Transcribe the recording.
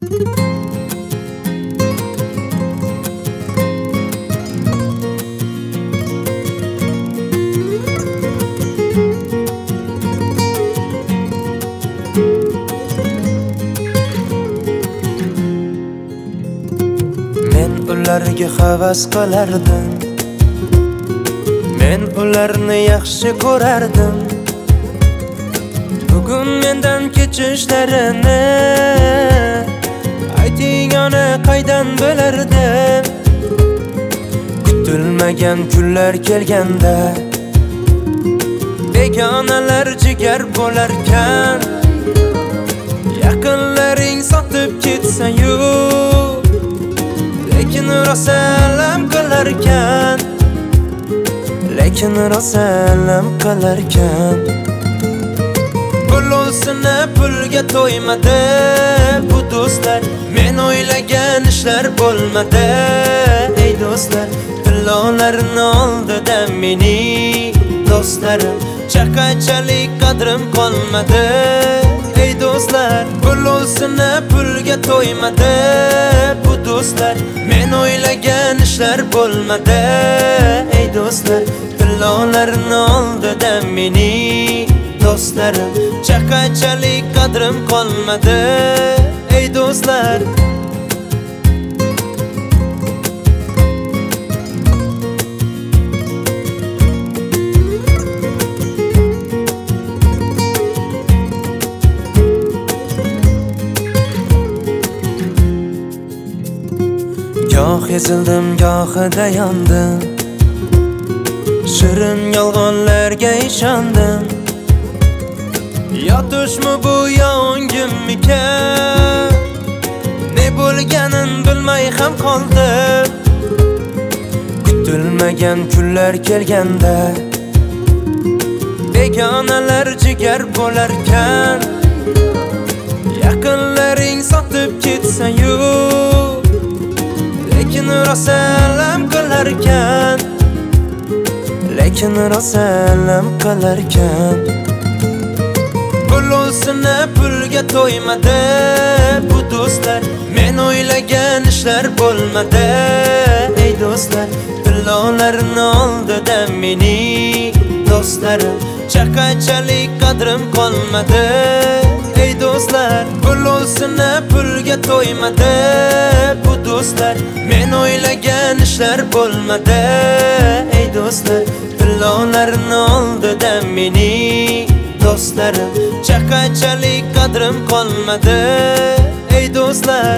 Men ularga havas qilardim, men ularni yaxshi ko'rardim. Bugun mendan kechishlarini ayting, ona qaydan bilardim. Kutilmagan kunlar kelganda begonalar jigar bo'larkan, yaqinlaring sotib ketsa-yu, lekin rosa alam qilarkan, lekin rosa alam qilarkan. Pulosini pulga to'ymadi bu do'stlar, men o'ylagan ishlar bo'lmadi. Ey do'stlar, tillolarni oldida mening do'stlarim, chaqachalik qadrim qolmadi. Ey do'stlar, pulosini pulga to'ymadi bu do'stlar, men o'ylagan ishlar bo'lmadi. Ey do'stlar, tillolarni oldida mening do'stlarim, chaqachalik qadrim qolmadi. Ey do'stlar, goh ezildim, gohida yondim, shirin yolg'onlarga ishondim. Yotishmi bu yo o'ngimmikan, ne bo'lganin bilmay ham qoldim. Kutilmagan kunlar kelganda begonalar jigar bo'larkan, yaqinlaring sotib ketsa-yu, lekin rosa alam qilarkan, lekin rosa alam qilarkan. Pulosini pulga to'ymadi bu do'stlar, men o'ylagan ishlar bo'lmadi. Ey do'stlar, tillolarni oldida mening do'stlarim, chaqachalik qadrim qolmadi. Ey do'stlar, pulosini pulga to'ymadi bu do'stlar, men o'ylagan ishlar bo'lmadi. Ey do'stlar, tillolarni oldida mening do'stlarim, chaqachalik qadrim qolmadi. Ey do'stlar,